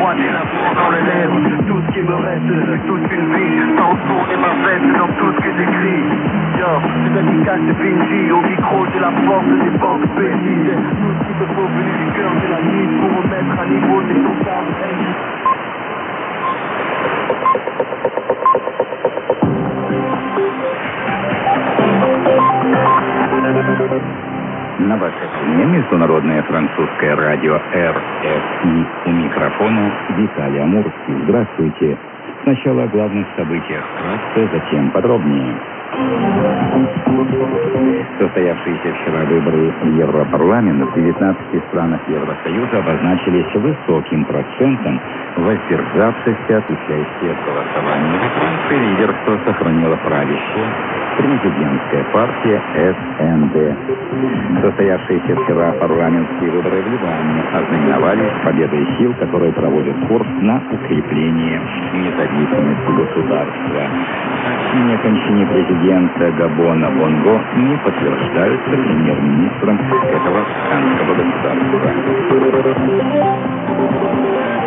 droite et l'amour dans les lèvres. Tout ce qui me reste, toute une vie, sans tourner ma veste dans tout ce que j'écris. Yo, c'est efficace, c'est Benji. Au micro, j'ai la force des banques bénies. J'ai tout ce qu'il te faut venir du cœur de la nuit pour me mettre à niveau des ton cadre. На вашей волне международное французское радио РФИ. У микрофона Виталий Амурский. Здравствуйте. Сначала о главных событиях вкратце, затем подробнее. Состоявшиеся вчера выборы в Европарламент в 19 странах Евросоюза обозначились высоким процентом воздержавшихся от участия в голосовании. Во Франции лидерство сохранила правящая президентская партия СНД. Состоявшиеся вчера парламентские выборы в Ливане ознаменовались победой сил, которые проводят курс на укрепление независимости государства. Сообщение о кончине президента Габона Бонго не подтверждаются премьер-министром этого африканского государства.